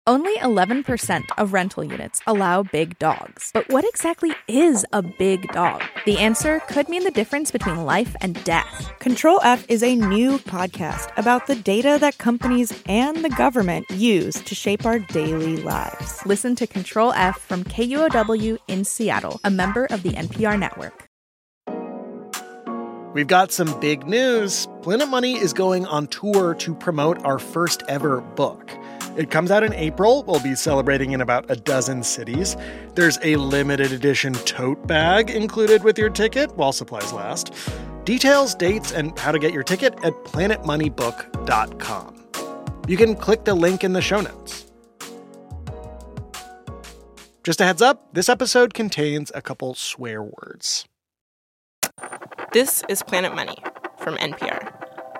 Only 11% of rental units allow big dogs. But what exactly is a big dog? The answer could mean the difference between life and death. Control F is a new podcast about the data that companies and the government use to shape our daily lives. Listen to Control F from KUOW in Seattle, a member of the NPR network. We've got some big news. Planet Money is going on tour to promote our first ever book. It comes out in April. We'll be celebrating in about a dozen cities. There's a limited edition tote bag included with your ticket while supplies last. Details, dates, and how to get your ticket at planetmoneybook.com. You can click the link in the show notes. Just a heads up, this episode contains a couple swear words. This is Planet Money from NPR.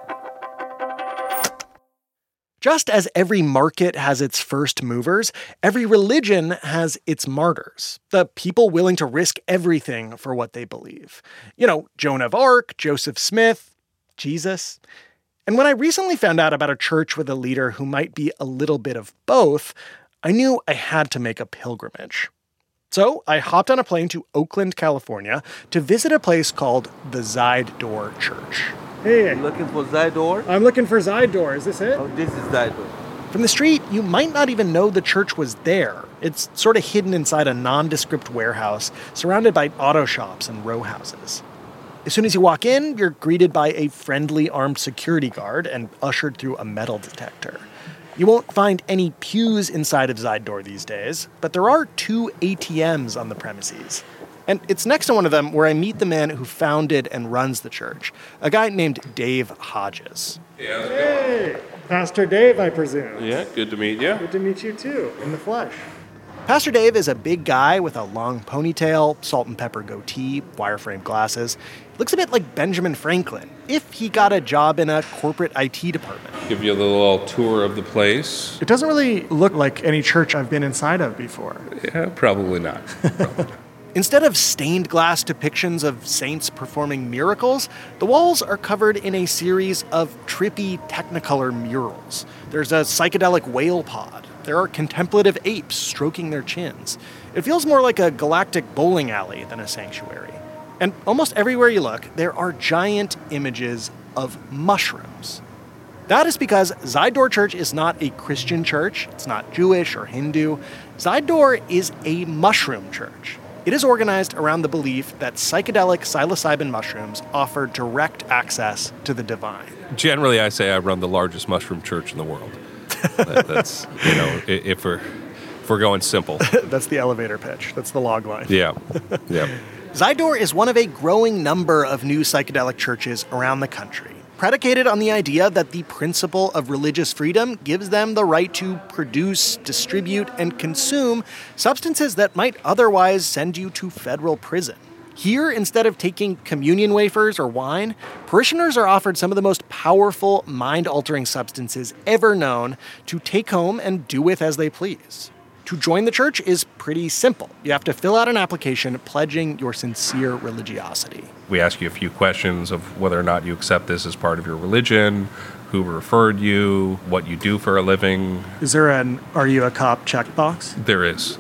Just as every market has its first movers, every religion has its martyrs, the people willing to risk everything for what they believe. You know, Joan of Arc, Joseph Smith, Jesus. And when I recently found out about a church with a leader who might be a little bit of both, I knew I had to make a pilgrimage. So I hopped on a plane to Oakland, California, to visit a place called the Zide-Door Church. Hey. You looking for Zide-Door? I'm looking for Zide-Door. Is this it? Oh, this is Zide-Door. From the street, you might not even know the church was there. It's sort of hidden inside a nondescript warehouse, surrounded by auto shops and row houses. As soon as you walk in, you're greeted by a friendly armed security guard and ushered through a metal detector. You won't find any pews inside of Zide-Door these days, but there are 2 ATMs on the premises. And it's next to one of them where I meet the man who founded and runs the church, a guy named Dave Hodges. Hey, Pastor Dave, I presume. Yeah, good to meet you. Good to meet you, too, in the flesh. Pastor Dave is a big guy with a long ponytail, salt and pepper goatee, wireframe glasses. He looks a bit like Benjamin Franklin, if he got a job in a corporate IT department. Give you a little tour of the place. It doesn't really look like any church I've been inside of before. Yeah, probably not. Instead of stained glass depictions of saints performing miracles, the walls are covered in a series of trippy Technicolor murals. There's a psychedelic whale pod. There are contemplative apes stroking their chins. It feels more like a galactic bowling alley than a sanctuary. And almost everywhere you look, there are giant images of mushrooms. That is because Zide-Door Church is not a Christian church. It's not Jewish or Hindu. Zide-Door is a mushroom church. It is organized around the belief that psychedelic psilocybin mushrooms offer direct access to the divine. Generally, I say I run the largest mushroom church in the world. That's, if we're going simple. That's the elevator pitch. That's the log line. Yeah. Zide-Door is one of a growing number of new psychedelic churches around the country, predicated on the idea that the principle of religious freedom gives them the right to produce, distribute, and consume substances that might otherwise send you to federal prison. Here, instead of taking communion wafers or wine, parishioners are offered some of the most powerful, mind-altering substances ever known to take home and do with as they please. To join the church is pretty simple. You have to fill out an application pledging your sincere religiosity. We ask you a few questions of whether or not you accept this as part of your religion, who referred you, what you do for a living. Is there an "Are you a cop" checkbox? There is.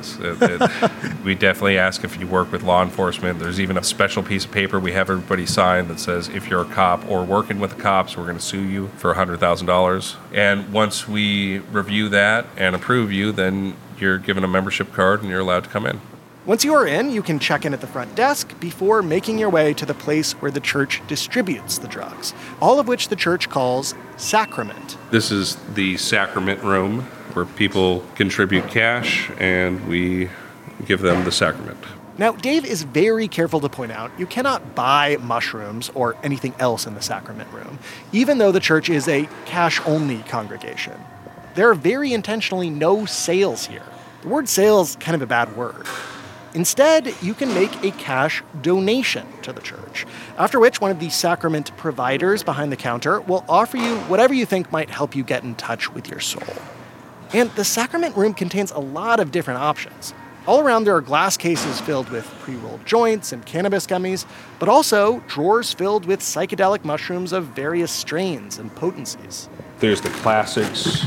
We definitely ask if you work with law enforcement. There's even a special piece of paper we have everybody sign that says if you're a cop or working with the cops, we're going to sue you for $100,000. And once we review that and approve you, then you're given a membership card and you're allowed to come in. Once you are in, you can check in at the front desk before making your way to the place where the church distributes the drugs, all of which the church calls sacrament. This is the sacrament room where people contribute cash and we give them the sacrament. Now, Dave is very careful to point out you cannot buy mushrooms or anything else in the sacrament room, even though the church is a cash-only congregation. There are very intentionally no sales here. The word sale is kind of a bad word. Instead, you can make a cash donation to the church, after which one of the sacrament providers behind the counter will offer you whatever you think might help you get in touch with your soul. And the sacrament room contains a lot of different options. All around there are glass cases filled with pre-rolled joints and cannabis gummies, but also drawers filled with psychedelic mushrooms of various strains and potencies. There's the classics,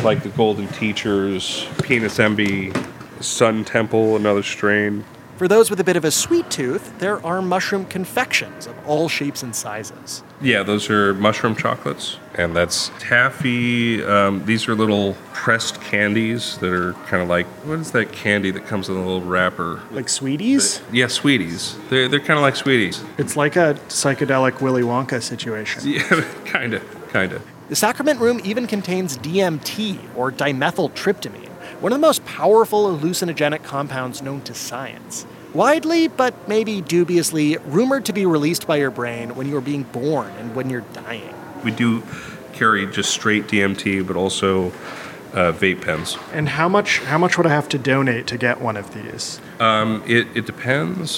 like the Golden Teachers, Penis Envy, Sun Temple, another strain. For those with a bit of a sweet tooth, there are mushroom confections of all shapes and sizes. Yeah, those are mushroom chocolates, and that's taffy. These are little pressed candies that are kind of like, what is that candy that comes in a little wrapper? Like Sweeties? Yeah, Sweeties. They're kind of like Sweeties. It's like a psychedelic Willy Wonka situation. Yeah, kind of. The Sacrament Room even contains DMT, or dimethyltryptamine, one of the most powerful hallucinogenic compounds known to science. Widely, but maybe dubiously, rumored to be released by your brain when you are being born and when you're dying. We do carry just straight DMT, but also vape pens. And how much would I have to donate to get one of these? It depends.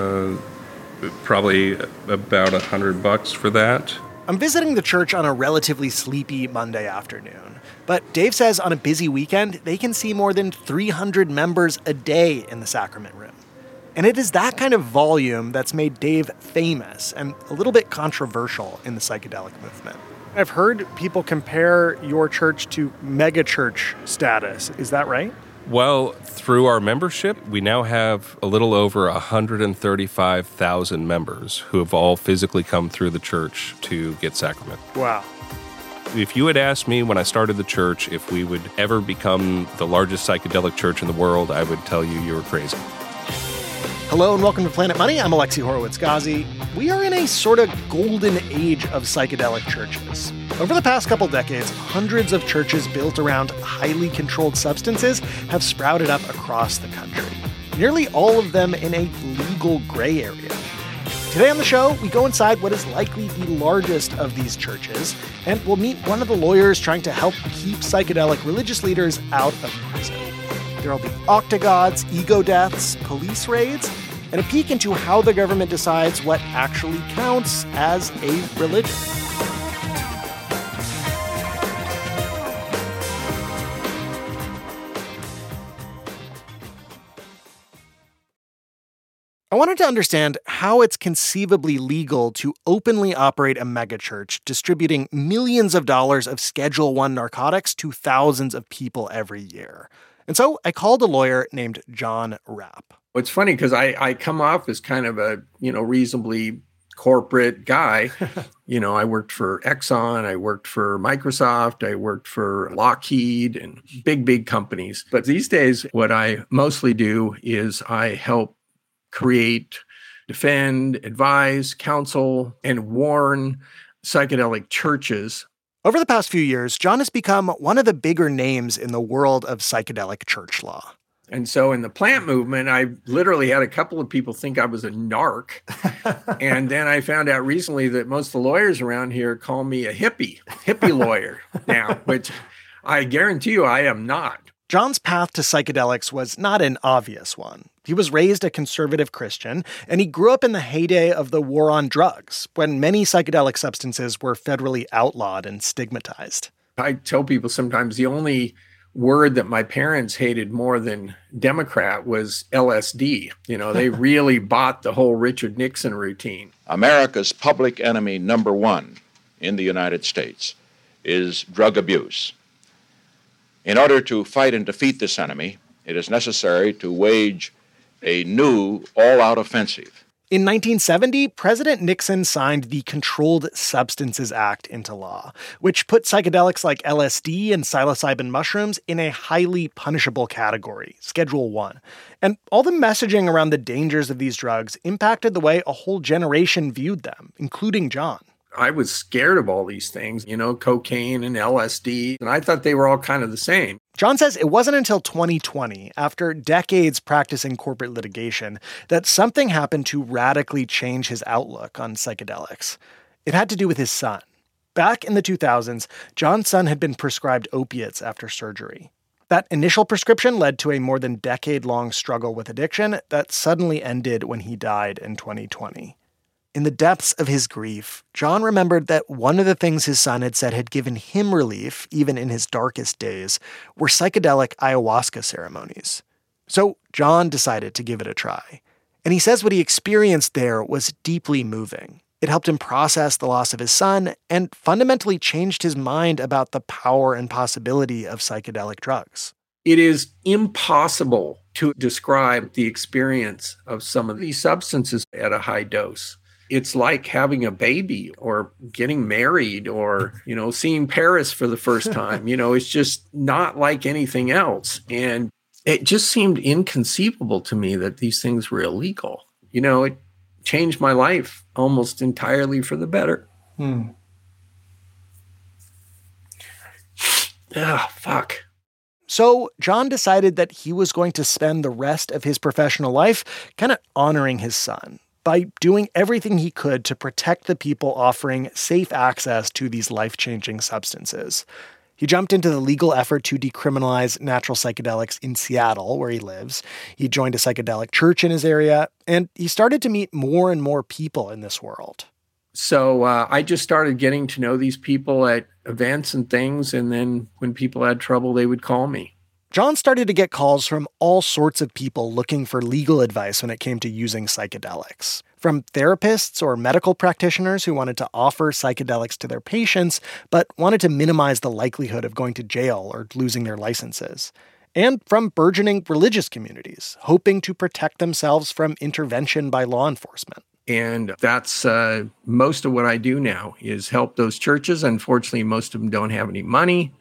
Probably about $100 for that. I'm visiting the church on a relatively sleepy Monday afternoon, but Dave says on a busy weekend, they can see more than 300 members a day in the Sacrament Room. And it is that kind of volume that's made Dave famous and a little bit controversial in the psychedelic movement. I've heard people compare your church to megachurch status. Is that right? Well, through our membership, we now have a little over 135,000 members who have all physically come through the church to get sacrament. Wow. If you had asked me when I started the church if we would ever become the largest psychedelic church in the world, I would tell you were crazy. Hello and welcome to Planet Money. I'm Alexi Horowitz-Ghazi. We are in a sort of golden age of psychedelic churches. Over the past couple decades, hundreds of churches built around highly controlled substances have sprouted up across the country. Nearly all of them in a legal gray area. Today on the show, we go inside what is likely the largest of these churches, and we'll meet one of the lawyers trying to help keep psychedelic religious leaders out of prison. There'll be octagods, ego deaths, police raids, and a peek into how the government decides what actually counts as a religion. I wanted to understand how it's conceivably legal to openly operate a megachurch distributing millions of dollars of Schedule I narcotics to thousands of people every year. And so I called a lawyer named John Rapp. It's funny because I come off as kind of a, reasonably corporate guy. I worked for Exxon, I worked for Microsoft, I worked for Lockheed and big companies. But these days, what I mostly do is I help create, defend, advise, counsel, and warn psychedelic churches. Over the past few years, John has become one of the bigger names in the world of psychedelic church law. And so in the plant movement, I literally had a couple of people think I was a narc. And then I found out recently that most of the lawyers around here call me a hippie lawyer now, which I guarantee you I am not. John's path to psychedelics was not an obvious one. He was raised a conservative Christian, and he grew up in the heyday of the war on drugs, when many psychedelic substances were federally outlawed and stigmatized. I tell people sometimes the only word that my parents hated more than Democrat was LSD. They really bought the whole Richard Nixon routine. America's public enemy number one in the United States is drug abuse. In order to fight and defeat this enemy, it is necessary to wage a new all-out offensive. In 1970, President Nixon signed the Controlled Substances Act into law, which put psychedelics like LSD and psilocybin mushrooms in a highly punishable category, Schedule I. And all the messaging around the dangers of these drugs impacted the way a whole generation viewed them, including John. I was scared of all these things, cocaine and LSD, and I thought they were all kind of the same. John says it wasn't until 2020, after decades practicing corporate litigation, that something happened to radically change his outlook on psychedelics. It had to do with his son. Back in the 2000s, John's son had been prescribed opiates after surgery. That initial prescription led to a more than decade-long struggle with addiction that suddenly ended when he died in 2020. In the depths of his grief, John remembered that one of the things his son had said had given him relief, even in his darkest days, were psychedelic ayahuasca ceremonies. So John decided to give it a try. And he says what he experienced there was deeply moving. It helped him process the loss of his son and fundamentally changed his mind about the power and possibility of psychedelic drugs. It is impossible to describe the experience of some of these substances at a high dose. It's like having a baby or getting married or, seeing Paris for the first time. It's just not like anything else. And it just seemed inconceivable to me that these things were illegal. It changed my life almost entirely for the better. Fuck. So John decided that he was going to spend the rest of his professional life kind of honoring his son by doing everything he could to protect the people offering safe access to these life-changing substances. He jumped into the legal effort to decriminalize natural psychedelics in Seattle, where he lives. He joined a psychedelic church in his area, and he started to meet more and more people in this world. So I just started getting to know these people at events and things, and then when people had trouble, they would call me. John started to get calls from all sorts of people looking for legal advice when it came to using psychedelics. From therapists or medical practitioners who wanted to offer psychedelics to their patients, but wanted to minimize the likelihood of going to jail or losing their licenses. And from burgeoning religious communities, hoping to protect themselves from intervention by law enforcement. And that's most of what I do now is help those churches. Unfortunately, most of them don't have any money.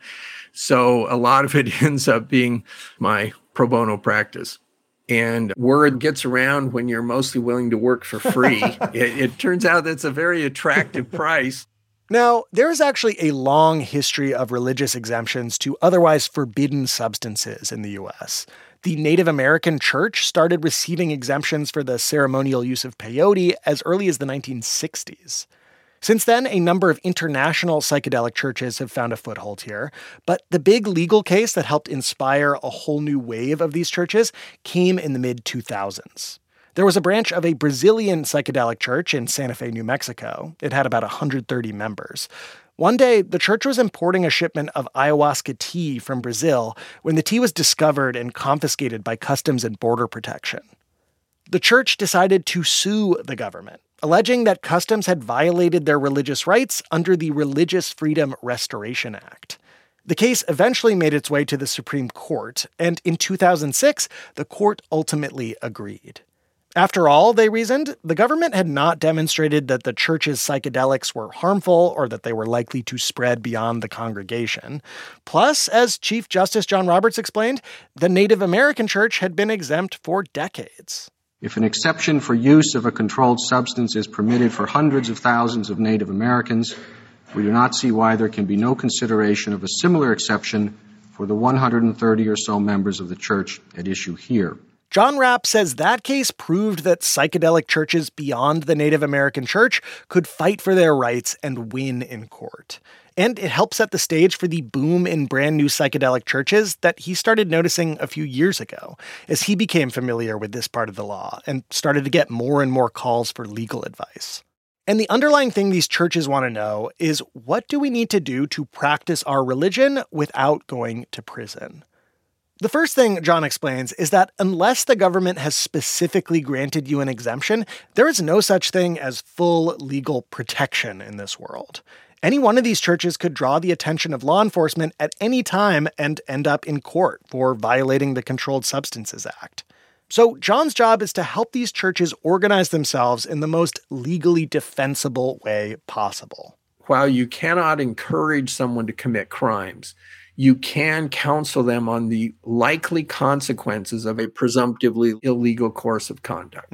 So a lot of it ends up being my pro bono practice. And word gets around when you're mostly willing to work for free. It turns out that's a very attractive price. Now, there is actually a long history of religious exemptions to otherwise forbidden substances in the U.S. The Native American Church started receiving exemptions for the ceremonial use of peyote as early as the 1960s. Since then, a number of international psychedelic churches have found a foothold here, but the big legal case that helped inspire a whole new wave of these churches came in the mid-2000s. There was a branch of a Brazilian psychedelic church in Santa Fe, New Mexico. It had about 130 members. One day, the church was importing a shipment of ayahuasca tea from Brazil when the tea was discovered and confiscated by Customs and Border Protection. The church decided to sue the government, alleging that Customs had violated their religious rights under the Religious Freedom Restoration Act. The case eventually made its way to the Supreme Court, and in 2006, the court ultimately agreed. After all, they reasoned, the government had not demonstrated that the church's psychedelics were harmful or that they were likely to spread beyond the congregation. Plus, as Chief Justice John Roberts explained, the Native American Church had been exempt for decades. If an exception for use of a controlled substance is permitted for hundreds of thousands of Native Americans, we do not see why there can be no consideration of a similar exception for the 130 or so members of the church at issue here. John Rapp says that case proved that psychedelic churches beyond the Native American Church could fight for their rights and win in court. And it helped set the stage for the boom in brand new psychedelic churches that he started noticing a few years ago as he became familiar with this part of the law and started to get more and more calls for legal advice. And the underlying thing these churches want to know is, what do we need to do to practice our religion without going to prison? The first thing John explains is that unless the government has specifically granted you an exemption, there is no such thing as full legal protection in this world. Any one of these churches could draw the attention of law enforcement at any time and end up in court for violating the Controlled Substances Act. So John's job is to help these churches organize themselves in the most legally defensible way possible. While you cannot encourage someone to commit crimes, you can counsel them on the likely consequences of a presumptively illegal course of conduct.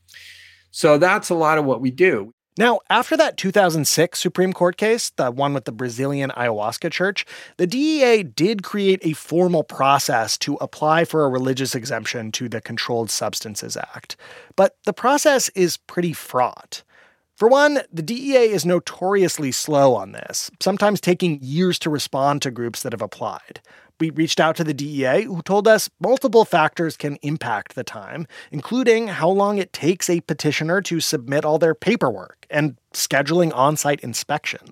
So that's a lot of what we do. Now, after that 2006 Supreme Court case, the one with the Brazilian ayahuasca church, the DEA did create a formal process to apply for a religious exemption to the Controlled Substances Act. But the process is pretty fraught. For one, the DEA is notoriously slow on this, sometimes taking years to respond to groups that have applied. We reached out to the DEA, who told us multiple factors can impact the time, including how long it takes a petitioner to submit all their paperwork and scheduling on-site inspections.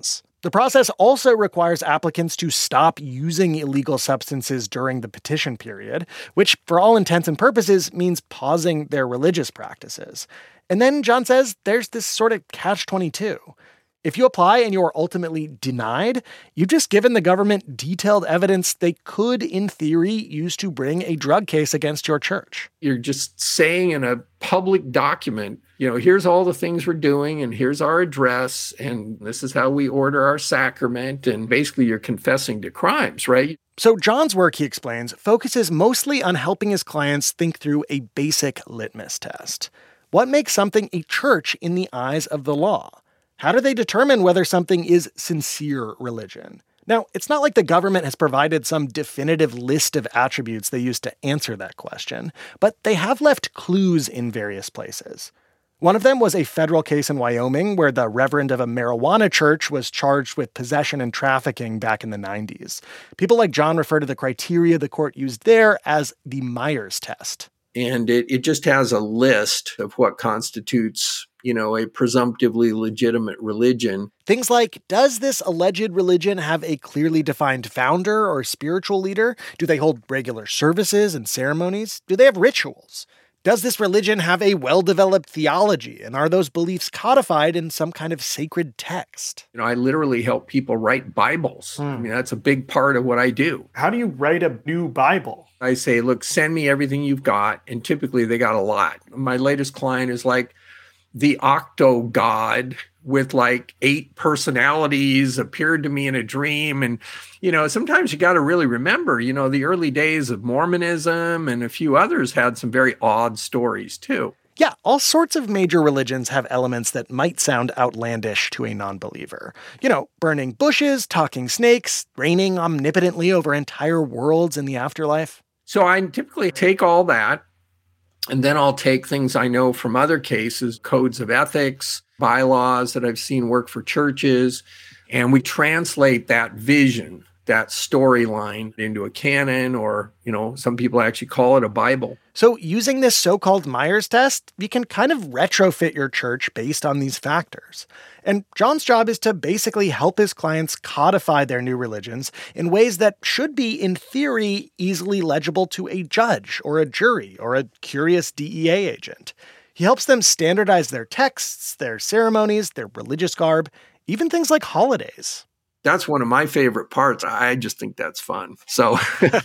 The process also requires applicants to stop using illegal substances during the petition period, which for all intents and purposes means pausing their religious practices. And then John says there's this sort of catch-22. If you apply and you're ultimately denied, you've just given the government detailed evidence they could, in theory, use to bring a drug case against your church. You're just saying in a public document, here's all the things we're doing, and here's our address, and this is how we order our sacrament, and basically you're confessing to crimes, right? So John's work, he explains, focuses mostly on helping his clients think through a basic litmus test. What makes something a church in the eyes of the law? How do they determine whether something is sincere religion? Now, it's not like the government has provided some definitive list of attributes they use to answer that question, but they have left clues in various places. One of them was a federal case in Wyoming where the reverend of a marijuana church was charged with possession and trafficking back in the 90s. People like John refer to the criteria the court used there as the Myers test. And it just has a list of what constitutes, a presumptively legitimate religion. Things like, does this alleged religion have a clearly defined founder or spiritual leader? Do they hold regular services and ceremonies? Do they have rituals? Does this religion have a well-developed theology? And are those beliefs codified in some kind of sacred text? I literally help people write Bibles. I mean, that's a big part of what I do. How do you write a new Bible? I say, look, send me everything you've got. And typically they got a lot. My latest client is like the octo god with like 8 personalities appeared to me in a dream. And, sometimes you got to really remember, the early days of Mormonism and a few others had some very odd stories too. Yeah, all sorts of major religions have elements that might sound outlandish to a non-believer. Burning bushes, talking snakes, reigning omnipotently over entire worlds in the afterlife. So I typically take all that, and then I'll take things I know from other cases, codes of ethics, bylaws that I've seen work for churches, and we translate that vision, that storyline into a canon, or, some people actually call it a Bible. So using this so-called Myers test, you can kind of retrofit your church based on these factors. And John's job is to basically help his clients codify their new religions in ways that should be, in theory, easily legible to a judge or a jury or a curious DEA agent. He helps them standardize their texts, their ceremonies, their religious garb, even things like holidays. That's one of my favorite parts. I just think that's fun. So,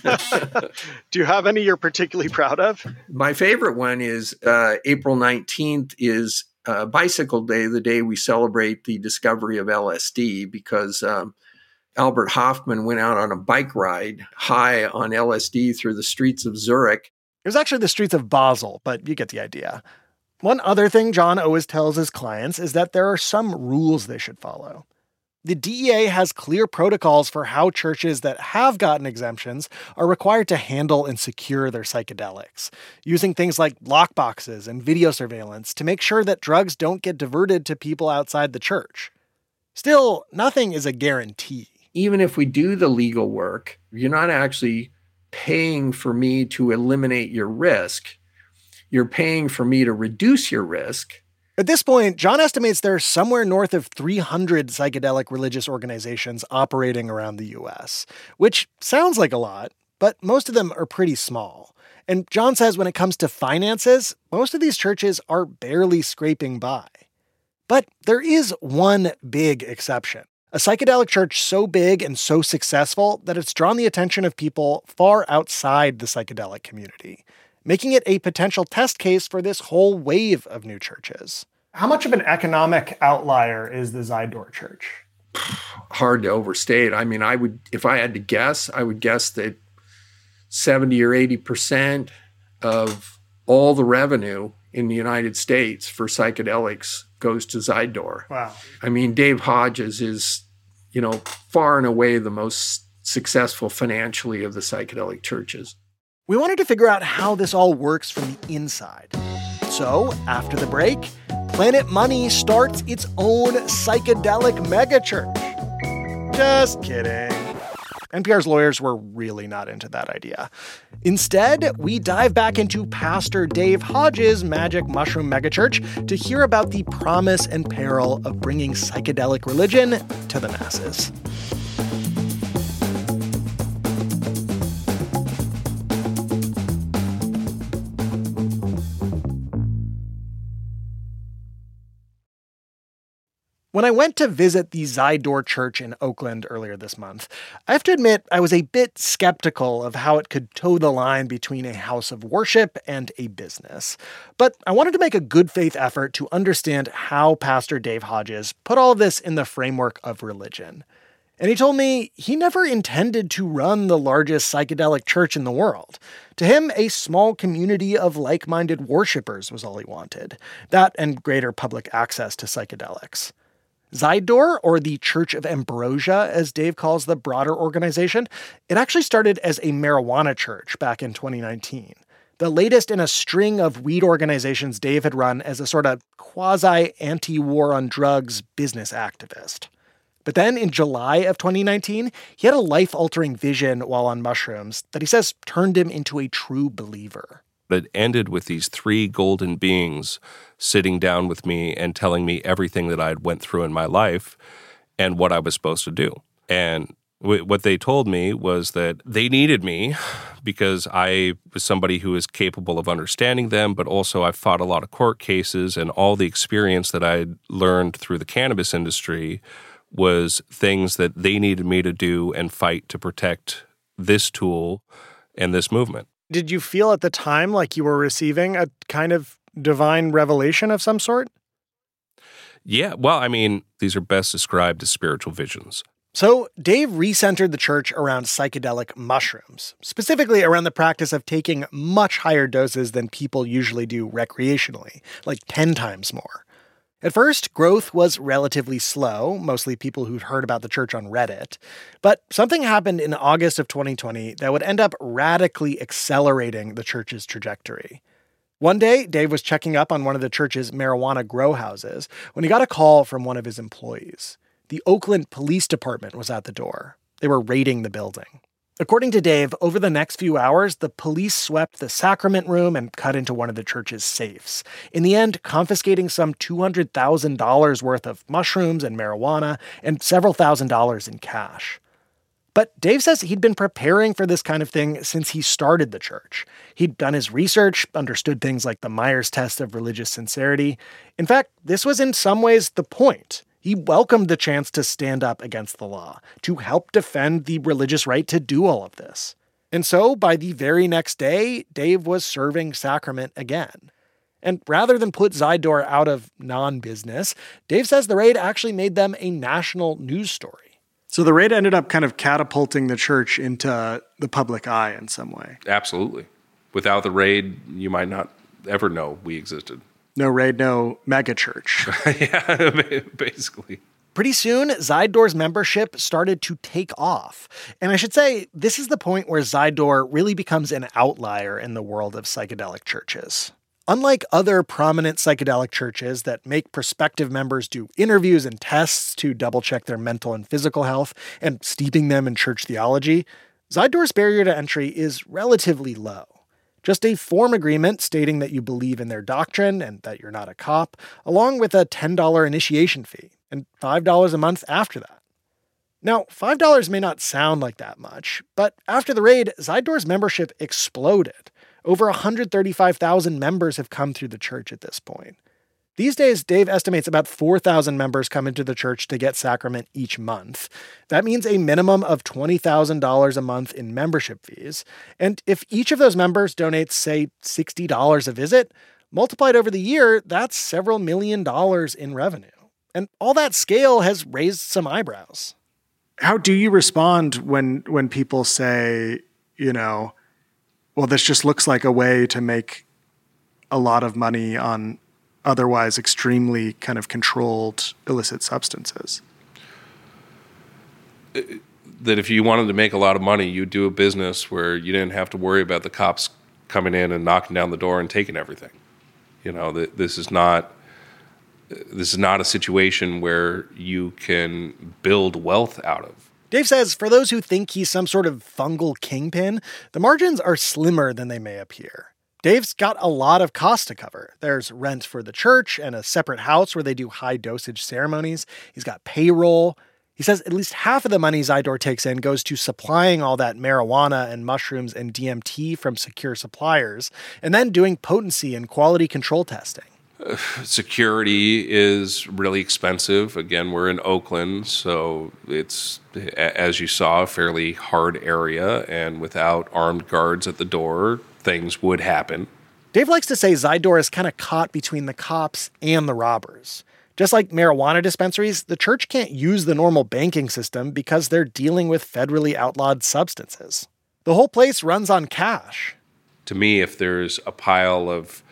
do you have any you're particularly proud of? My favorite one is April 19th is Bicycle Day, the day we celebrate the discovery of LSD, because Albert Hoffman went out on a bike ride high on LSD through the streets of Zurich. It was actually the streets of Basel, but you get the idea. One other thing John always tells his clients is that there are some rules they should follow. The DEA has clear protocols for how churches that have gotten exemptions are required to handle and secure their psychedelics, using things like lockboxes and video surveillance to make sure that drugs don't get diverted to people outside the church. Still, nothing is a guarantee. Even if we do the legal work, you're not actually paying for me to eliminate your risk. You're paying for me to reduce your risk. At this point, John estimates there are somewhere north of 300 psychedelic religious organizations operating around the U.S., which sounds like a lot, but most of them are pretty small. And John says when it comes to finances, most of these churches are barely scraping by. But there is one big exception. A psychedelic church so big and so successful that it's drawn the attention of people far outside the psychedelic community, making it a potential test case for this whole wave of new churches. How much of an economic outlier is the Zydor Church? Hard to overstate. I mean, if I had to guess, I would guess that 70 or 80% of all the revenue in the United States for psychedelics goes to Zydor. Wow. I mean, Dave Hodges is, far and away the most successful financially of the psychedelic churches. We wanted to figure out how this all works from the inside. So, after the break, Planet Money starts its own psychedelic megachurch. Just kidding. NPR's lawyers were really not into that idea. Instead, we dive back into Pastor Dave Hodges' Magic Mushroom Megachurch to hear about the promise and peril of bringing psychedelic religion to the masses. When I went to visit the Zydor Church in Oakland earlier this month, I have to admit I was a bit skeptical of how it could toe the line between a house of worship and a business. But I wanted to make a good faith effort to understand how Pastor Dave Hodges put all of this in the framework of religion. And he told me he never intended to run the largest psychedelic church in the world. To him, a small community of like-minded worshipers was all he wanted. That and greater public access to psychedelics. Zydor, or the Church of Ambrosia, as Dave calls the broader organization, it actually started as a marijuana church back in 2019. The latest in a string of weed organizations Dave had run as a sort of quasi-anti-war on drugs business activist. But then in July of 2019, he had a life-altering vision while on mushrooms that he says turned him into a true believer. It ended with these three golden beings sitting down with me and telling me everything that I went through in my life and what I was supposed to do. And what they told me was that they needed me because I was somebody who is capable of understanding them, but also I fought a lot of court cases, and all the experience that I learned through the cannabis industry was things that they needed me to do and fight to protect this tool and this movement. Did you feel at the time like you were receiving a kind of divine revelation of some sort? Yeah, well, I mean, these are best described as spiritual visions. So Dave recentered the church around psychedelic mushrooms, specifically around the practice of taking much higher doses than people usually do recreationally, like 10 times more. At first, growth was relatively slow, mostly people who'd heard about the church on Reddit. But something happened in August of 2020 that would end up radically accelerating the church's trajectory. One day, Dave was checking up on one of the church's marijuana grow houses when he got a call from one of his employees. The Oakland Police Department was at the door. They were raiding the building. According to Dave, over the next few hours, the police swept the sacrament room and cut into one of the church's safes, in the end confiscating some $200,000 worth of mushrooms and marijuana and several $1,000s in cash. But Dave says he'd been preparing for this kind of thing since he started the church. He'd done his research, understood things like the Myers test of religious sincerity. In fact, this was in some ways the point. He welcomed the chance to stand up against the law, to help defend the religious right to do all of this. And so, by the very next day, Dave was serving sacrament again. And rather than put Zydor out of non-business, Dave says the raid actually made them a national news story. So the raid ended up kind of catapulting the church into the public eye in some way. Absolutely. Without the raid, you might not ever know we existed. No raid, no megachurch. Yeah, basically. Pretty soon, Zydor's membership started to take off. And I should say, this is the point where Zydor really becomes an outlier in the world of psychedelic churches. Unlike other prominent psychedelic churches that make prospective members do interviews and tests to double-check their mental and physical health and steeping them in church theology, Zydor's barrier to entry is relatively low. Just a form agreement stating that you believe in their doctrine and that you're not a cop, along with a $10 initiation fee and $5 a month after that. Now, $5 may not sound like that much, but after the raid, Zydor's membership exploded. Over 135,000 members have come through the church at this point. These days, Dave estimates about 4,000 members come into the church to get sacrament each month. That means a minimum of $20,000 a month in membership fees. And if each of those members donates, say, $60 a visit, multiplied over the year, that's several $1 million in revenue. And all that scale has raised some eyebrows. How do you respond when people say, well, this just looks like a way to make a lot of money on otherwise extremely kind of controlled illicit substances? That if you wanted to make a lot of money, you'd do a business where you didn't have to worry about the cops coming in and knocking down the door and taking everything. This is not a situation where you can build wealth out of. Dave says for those who think he's some sort of fungal kingpin, the margins are slimmer than they may appear. Dave's got a lot of costs to cover. There's rent for the church and a separate house where they do high-dosage ceremonies. He's got payroll. He says at least half of the money Zydor takes in goes to supplying all that marijuana and mushrooms and DMT from secure suppliers, and then doing potency and quality control testing. Security is really expensive. Again, we're in Oakland, so it's, as you saw, a fairly hard area, and without armed guards at the door, things would happen. Dave likes to say Zydor is kind of caught between the cops and the robbers. Just like marijuana dispensaries, the church can't use the normal banking system because they're dealing with federally outlawed substances. The whole place runs on cash. To me, if there's a pile of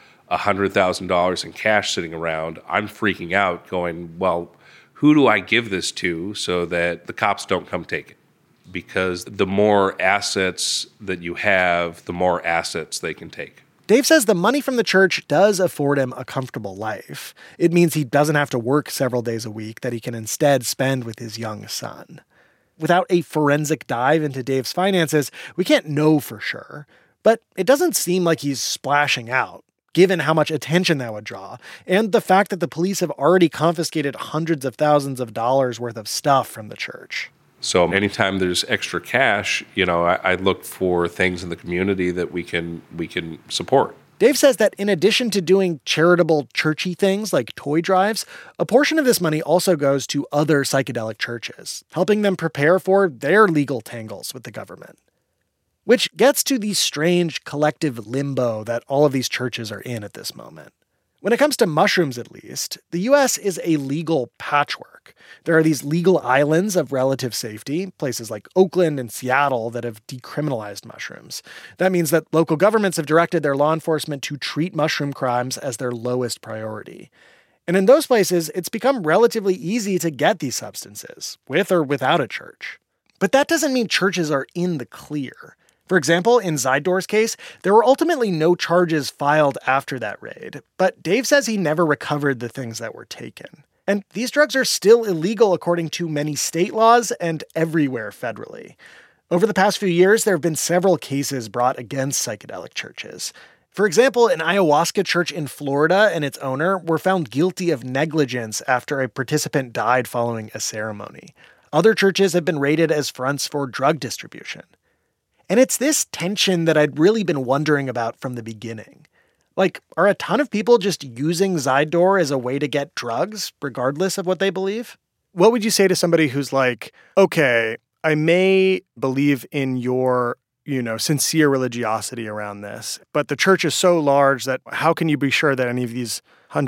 $100,000 in cash sitting around, I'm freaking out going, well, who do I give this to so that the cops don't come take it? Because the more assets that you have, the more assets they can take. Dave says the money from the church does afford him a comfortable life. It means he doesn't have to work several days a week that he can instead spend with his young son. Without a forensic dive into Dave's finances, we can't know for sure. But it doesn't seem like he's splashing out, given how much attention that would draw, and the fact that the police have already confiscated hundreds of thousands of dollars worth of stuff from the church. So anytime there's extra cash, I look for things in the community that we can support. Dave says that in addition to doing charitable churchy things like toy drives, a portion of this money also goes to other psychedelic churches, helping them prepare for their legal tangles with the government. Which gets to the strange collective limbo that all of these churches are in at this moment. When it comes to mushrooms, at least, the U.S. is a legal patchwork. There are these legal islands of relative safety, places like Oakland and Seattle that have decriminalized mushrooms. That means that local governments have directed their law enforcement to treat mushroom crimes as their lowest priority. And in those places, it's become relatively easy to get these substances, with or without a church. But that doesn't mean churches are in the clear. For example, in Zydor's case, there were ultimately no charges filed after that raid, but Dave says he never recovered the things that were taken. And these drugs are still illegal according to many state laws and everywhere federally. Over the past few years, there have been several cases brought against psychedelic churches. For example, an ayahuasca church in Florida and its owner were found guilty of negligence after a participant died following a ceremony. Other churches have been raided as fronts for drug distribution. And it's this tension that I'd really been wondering about from the beginning. Like, are a ton of people just using Zydor as a way to get drugs, regardless of what they believe? What would you say to somebody who's like, okay, I may believe in your, sincere religiosity around this, but the church is so large that how can you be sure that any of these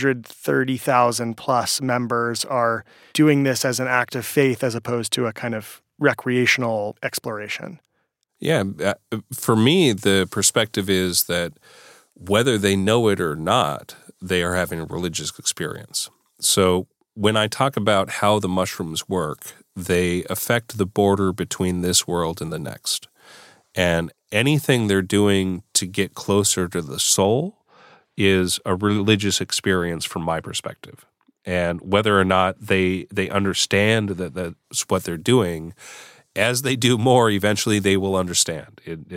130,000 plus members are doing this as an act of faith as opposed to a kind of recreational exploration? Yeah, for me, the perspective is that whether they know it or not, they are having a religious experience. So when I talk about how the mushrooms work, they affect the border between this world and the next. And anything they're doing to get closer to the soul is a religious experience from my perspective. And whether or not they understand that that's what they're doing, as they do more, eventually they will understand.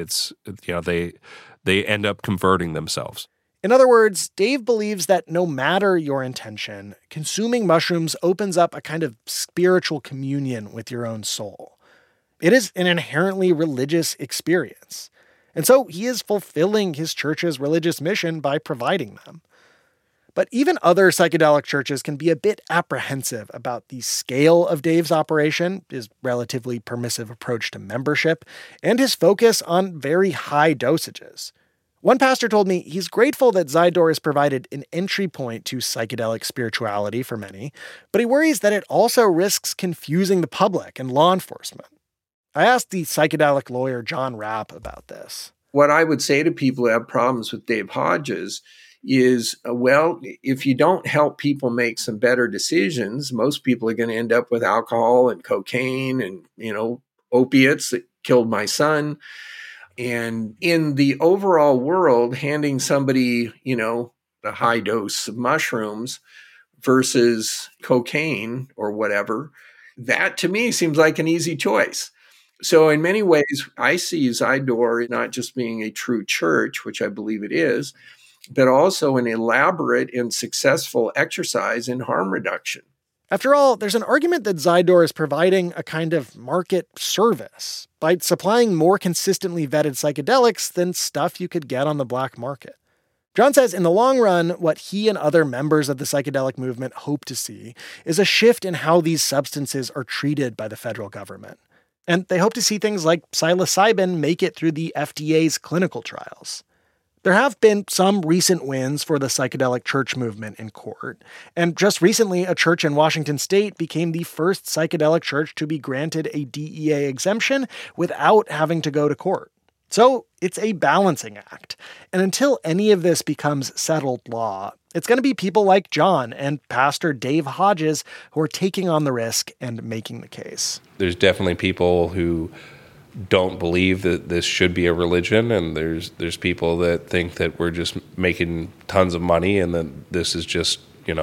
They end up converting themselves. In other words, Dave believes that no matter your intention, consuming mushrooms opens up a kind of spiritual communion with your own soul. It is an inherently religious experience. And so he is fulfilling his church's religious mission by providing them. But even other psychedelic churches can be a bit apprehensive about the scale of Dave's operation, his relatively permissive approach to membership, and his focus on very high dosages. One pastor told me he's grateful that Zydor has provided an entry point to psychedelic spirituality for many, but he worries that it also risks confusing the public and law enforcement. I asked the psychedelic lawyer John Rapp about this. What I would say to people who have problems with Dave Hodges is, well, if you don't help people make some better decisions, most people are going to end up with alcohol and cocaine and, opiates that killed my son. And in the overall world, handing somebody, a high dose of mushrooms versus cocaine or whatever That to me seems like an easy choice. So in many ways, I see Zydor not just being a true church, which I believe it is, but also an elaborate and successful exercise in harm reduction. After all, there's an argument that Zydor is providing a kind of market service by supplying more consistently vetted psychedelics than stuff you could get on the black market. John says in the long run, what he and other members of the psychedelic movement hope to see is a shift in how these substances are treated by the federal government. And they hope to see things like psilocybin make it through the FDA's clinical trials. There have been some recent wins for the psychedelic church movement in court. And just recently, a church in Washington state became the first psychedelic church to be granted a DEA exemption without having to go to court. So it's a balancing act. And until any of this becomes settled law, it's going to be people like John and Pastor Dave Hodges who are taking on the risk and making the case. There's definitely people who don't believe that this should be a religion, and there's people that think that we're just making tons of money and that this is just,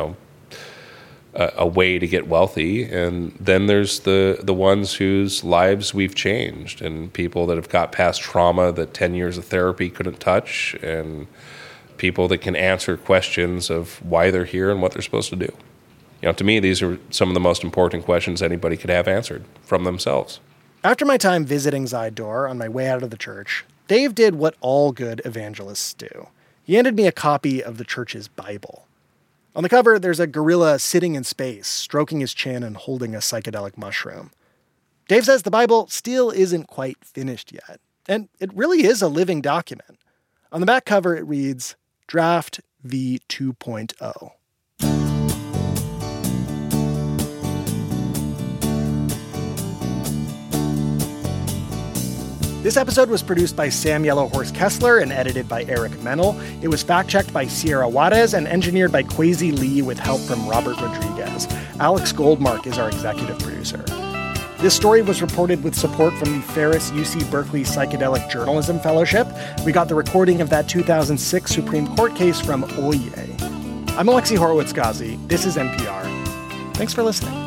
a way to get wealthy. And then there's the ones whose lives we've changed, and people that have got past trauma that 10 years of therapy couldn't touch, and people that can answer questions of why they're here and what they're supposed to do. To me, these are some of the most important questions anybody could have answered from themselves. After my time visiting Zydor on my way out of the church, Dave did what all good evangelists do. He handed me a copy of the church's Bible. On the cover, there's a gorilla sitting in space, stroking his chin and holding a psychedelic mushroom. Dave says the Bible still isn't quite finished yet, and it really is a living document. On the back cover, it reads, Draft V 2.0. This episode was produced by Sam Yellowhorse Kessler and edited by Eric Mennel. It was fact-checked by Sierra Juarez and engineered by Kwesi Lee with help from Robert Rodriguez. Alex Goldmark is our executive producer. This story was reported with support from the Ferris UC Berkeley Psychedelic Journalism Fellowship. We got the recording of that 2006 Supreme Court case from Oye. I'm Alexi Horowitz-Ghazi. This is NPR. Thanks for listening.